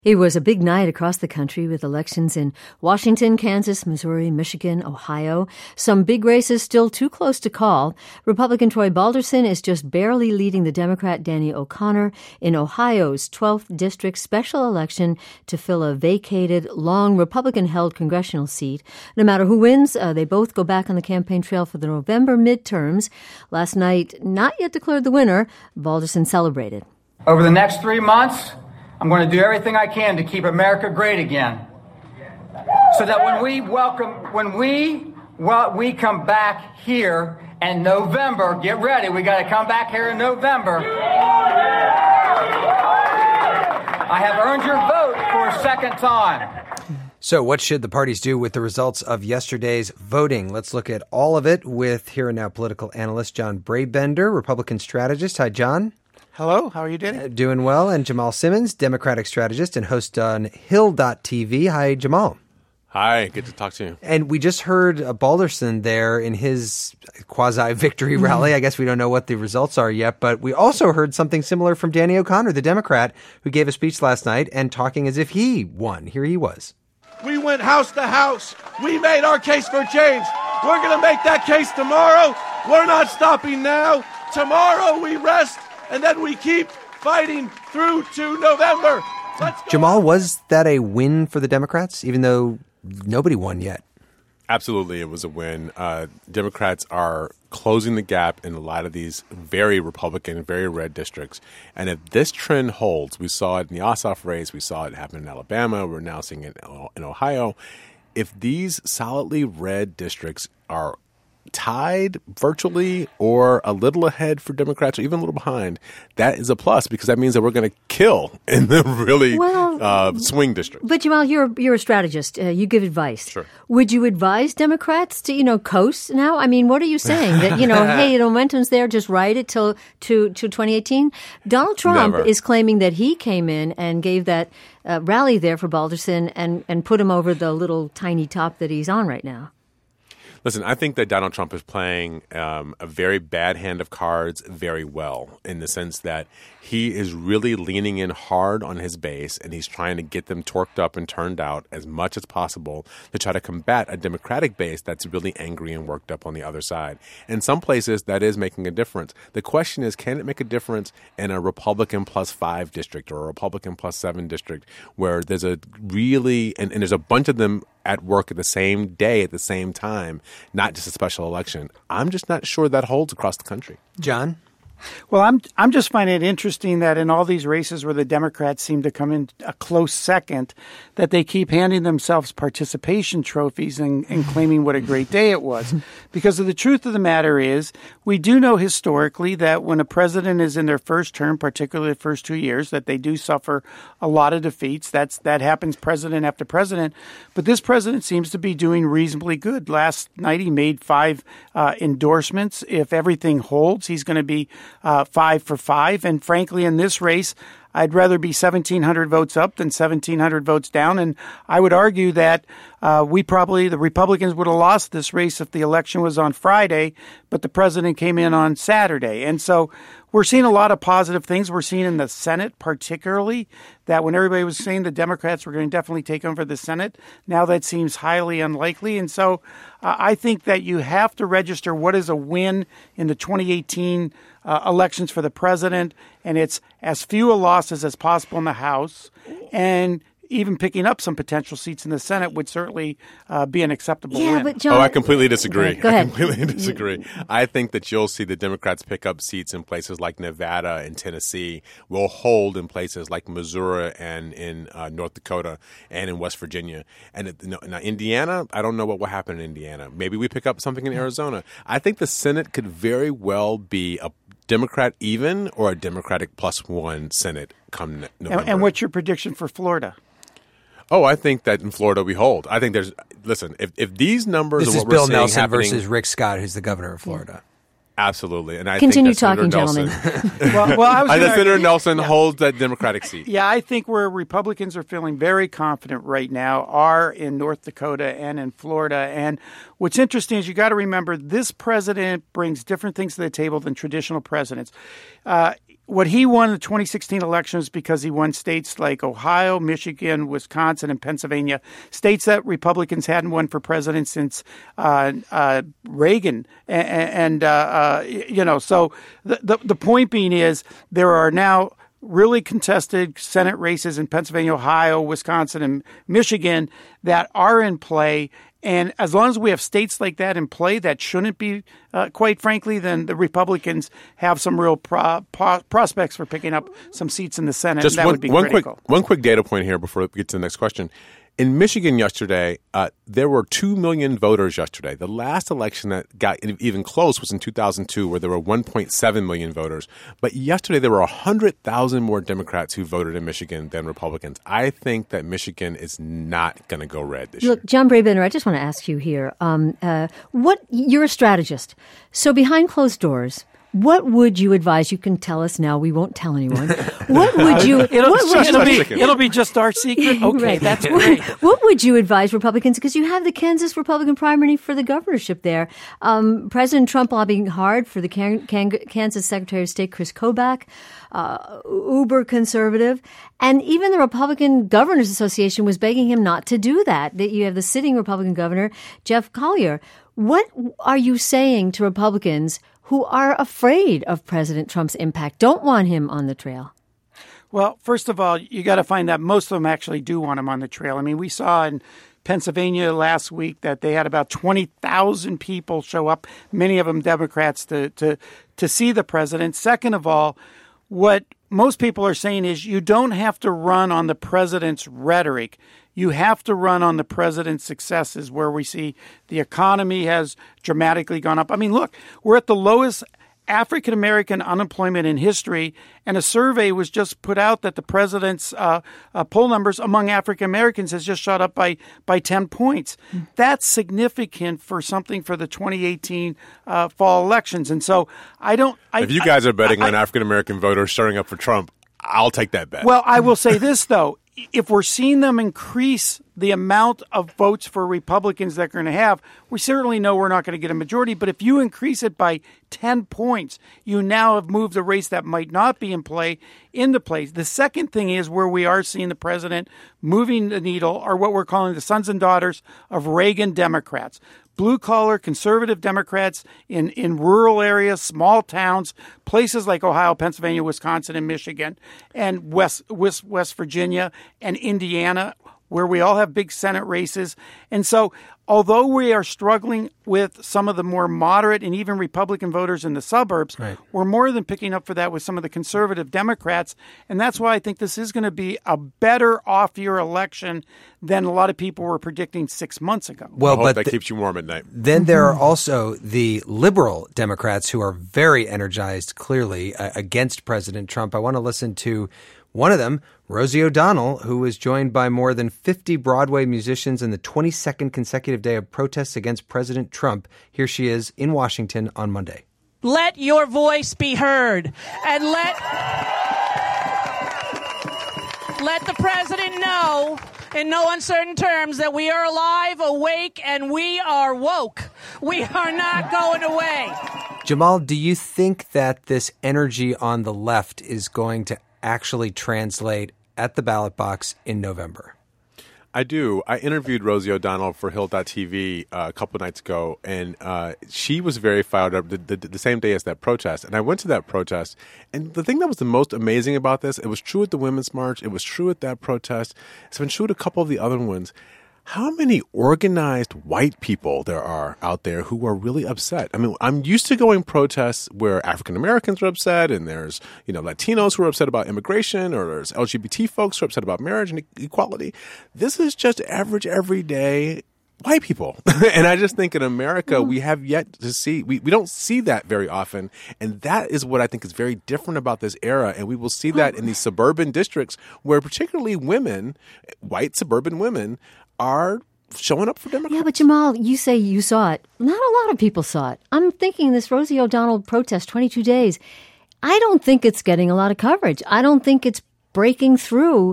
It was a big night across the country with elections in Washington, Kansas, Missouri, Michigan, Ohio. Some big races still too close to call. Republican Troy Balderson is just barely leading the Democrat Danny O'Connor in Ohio's 12th District special election to fill a vacated, long Republican-held congressional seat. No matter who wins, they both go back on the campaign trail for the November midterms. Last night, not yet declared the winner, Balderson celebrated. Over the next 3 months, I'm going to do everything I can to keep America great again. So that when we come back here in November, get ready, we got to come back here in November. I have earned your vote for a second time. So what should the parties do with the results of yesterday's voting? Let's look at all of it with Here and Now political analyst John Brabender, Republican strategist. Hi, John. Hello, how are you doing? Doing well. And Jamal Simmons, Democratic strategist and host on Hill.tv. Hi, Jamal. Hi, good to talk to you. And we just heard Balderson there in his quasi-victory rally. I guess we don't know what the results are yet, but we also heard something similar from Danny O'Connor, the Democrat, who gave a speech last night and talking as if he won. Here he was. We went house to house. We made our case for change. We're going to make that case tomorrow. We're not stopping now. Tomorrow we rest. And then we keep fighting through to November. Jamal, was that a win for the Democrats, even though nobody won yet? Absolutely, it was a win. Democrats are closing the gap in a lot of these very Republican, very red districts. And if this trend holds, we saw it in the Ossoff race, we saw it happen in Alabama, we're now seeing it in Ohio. If these solidly red districts are tied virtually or a little ahead for Democrats or even a little behind, that is a plus because that means that we're going to kill in the really swing districts. But Jamal, you're a strategist. You give advice. Sure. Would you advise Democrats to, coast now? I mean, what are you saying? That, hey, the momentum's there, just ride it till to 2018? Donald Trump is claiming that he came in and gave that rally there for Balderson and put him over the little tiny top that he's on right now. Listen, I think that Donald Trump is playing a very bad hand of cards very well in the sense that he is really leaning in hard on his base and he's trying to get them torqued up and turned out as much as possible to try to combat a Democratic base that's really angry and worked up on the other side. In some places, that is making a difference. The question is, can it make a difference in a Republican +5 district or a Republican +7 district where there's a really – and there's a bunch of them at work at the same day at the same time, not just a special election. I'm just not sure that holds across the country. John? Well, I'm just finding it interesting that in all these races where the Democrats seem to come in a close second, that they keep handing themselves participation trophies and claiming what a great day it was. Because the truth of the matter is, we do know historically that when a president is in their first term, particularly the first 2 years, that they do suffer a lot of defeats. That happens president after president. But this president seems to be doing reasonably good. Last night he made 5 endorsements. If everything holds, he's going to be 5 for 5. And frankly, in this race, I'd rather be 1,700 votes up than 1,700 votes down. And I would argue that the Republicans would have lost this race if the election was on Friday, but the president came in on Saturday. And so we're seeing a lot of positive things. We're seeing in the Senate particularly that when everybody was saying the Democrats were going to definitely take over the Senate, now that seems highly unlikely. And so I think that you have to register what is a win in the 2018 elections for the president, and it's as few losses as possible in the House, and even picking up some potential seats in the Senate would certainly be an acceptable win. But John, I completely disagree. Go ahead. I completely disagree. I think that you'll see the Democrats pick up seats in places like Nevada and Tennessee, will hold in places like Missouri and in North Dakota and in West Virginia. And now Indiana, I don't know what will happen in Indiana. Maybe we pick up something in Arizona. I think the Senate could very well be a Democrat even or a Democratic +1 Senate come November. And what's your prediction for Florida? Oh, I think that in Florida we hold. I think if these numbers this are is what Bill we're seeing Nelson happening, versus Rick Scott, who's the governor of Florida. Absolutely. And I continue think that talking, Senator gentlemen. Nelson, Senator Nelson holds that Democratic seat. Yeah, I think where Republicans are feeling very confident right now are in North Dakota and in Florida. And what's interesting is you got to remember this president brings different things to the table than traditional presidents. what he won the 2016 elections because he won states like Ohio, Michigan, Wisconsin, and Pennsylvania, states that Republicans hadn't won for president since Reagan. So the point being is there are now really contested Senate races in Pennsylvania, Ohio, Wisconsin, and Michigan that are in play. And as long as we have states like that in play, that shouldn't be, quite frankly, then the Republicans have some real prospects for picking up some seats in the Senate. Just and that would be critical. One quick data point here before we get to the next question. In Michigan yesterday, there were 2 million voters yesterday. The last election that got even close was in 2002, where there were 1.7 million voters. But yesterday, there were 100,000 more Democrats who voted in Michigan than Republicans. I think that Michigan is not going to go red this year. Look, John Brabender, I just want to ask you here. You're a strategist. So behind closed doors, what would you advise? You can tell us now. We won't tell anyone. What would you? It'll be just our secret. Okay, right. That's great. What would you advise Republicans? Because you have the Kansas Republican primary for the governorship there. President Trump lobbying hard for the Kansas Secretary of State Chris Kobach, uber conservative, and even the Republican Governors Association was begging him not to do that. That you have the sitting Republican governor Jeff Collier. What are you saying to Republicans who are afraid of President Trump's impact, don't want him on the trail? Well, first of all, you got to find out most of them actually do want him on the trail. I mean, we saw in Pennsylvania last week that they had about 20,000 people show up, many of them Democrats, to see the president. Second of all, what most people are saying is you don't have to run on the president's rhetoric. You have to run on the president's successes, where we see the economy has dramatically gone up. I mean, look, we're at the lowest African-American unemployment in history, and a survey was just put out that the president's poll numbers among African-Americans has just shot up by 10 points. That's significant for something for the 2018 fall elections. And so if you guys are betting on African-American voters showing up for Trump, I'll take that bet. Well, I will say this, though. If we're seeing them increase the amount of votes for Republicans that they're going to have, we certainly know we're not going to get a majority. But if you increase it by 10 points, you now have moved a race that might not be in play into place. The second thing is where we are seeing the president moving the needle are what we're calling the sons and daughters of Reagan Democrats. Blue-collar conservative Democrats in rural areas, small towns, places like Ohio, Pennsylvania, Wisconsin, and Michigan, and West Virginia and Indiana, where we all have big Senate races. And so although we are struggling with some of the more moderate and even Republican voters in the suburbs, right, we're more than picking up for that with some of the conservative Democrats. And that's why I think this is going to be a better off-year election than a lot of people were predicting 6 months ago. Well, but that keeps you warm at night. Then there are also the liberal Democrats who are very energized, clearly, against President Trump. I want to listen to one of them, Rosie O'Donnell, who was joined by more than 50 Broadway musicians in the 22nd consecutive day of protests against President Trump. Here she is in Washington on Monday. Let your voice be heard, and let the president know in no uncertain terms that we are alive, awake, and we are woke. We are not going away. Jamal, do you think that this energy on the left is going to actually translate at the ballot box in November? I do. I interviewed Rosie O'Donnell for Hill.tv a couple of nights ago, and she was very fired up the same day as that protest. And I went to that protest, and the thing that was the most amazing about this, it was true at the Women's March, it was true at that protest, it's been true at a couple of the other ones. How many organized white people there are out there who are really upset? I mean, I'm used to going protests where African Americans are upset, and there's, Latinos who are upset about immigration, or there's LGBT folks who are upset about marriage and equality. This is just average, everyday white people. And I just think in America, we have yet to see, we don't see that very often. And that is what I think is very different about this era. And we will see that in these suburban districts where particularly women, white suburban women, are showing up for Democrats. Yeah, but Jamal, you say you saw it. Not a lot of people saw it. I'm thinking this Rosie O'Donnell protest, 22 days, I don't think it's getting a lot of coverage. I don't think it's breaking through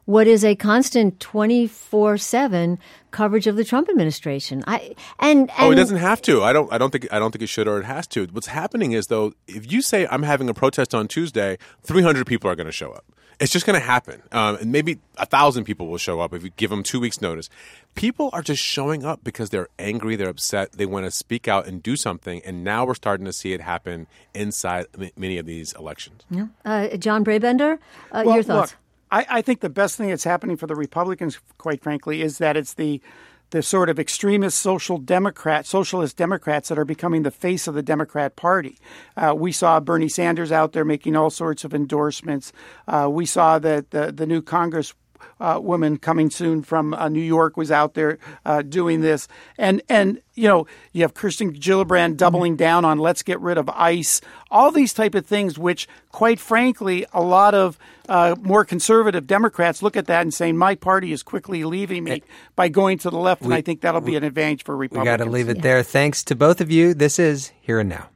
what is a constant 24/7 coverage of the Trump administration. And it doesn't have to. I don't think it should or it has to. What's happening is, though, if you say I'm having a protest on Tuesday, 300 people are going to show up. It's just going to happen. And maybe 1,000 people will show up if you give them 2 weeks' notice. People are just showing up because they're angry, they're upset, they want to speak out and do something. And now we're starting to see it happen inside many of these elections. Yeah. John Brabender, your thoughts? Look, I think the best thing that's happening for the Republicans, quite frankly, is that it's the sort of extremist socialist Democrats that are becoming the face of the Democrat Party. We saw Bernie Sanders out there making all sorts of endorsements. We saw that the new Congress woman coming soon from New York was out there doing this. And you know, you have Kirsten Gillibrand doubling down on let's get rid of ICE, all these type of things, which, quite frankly, a lot of more conservative Democrats look at that and saying, my party is quickly leaving me by going to the left, and I think that'll be an advantage for Republicans. We got to leave it there. Thanks to both of you. This is Here and Now.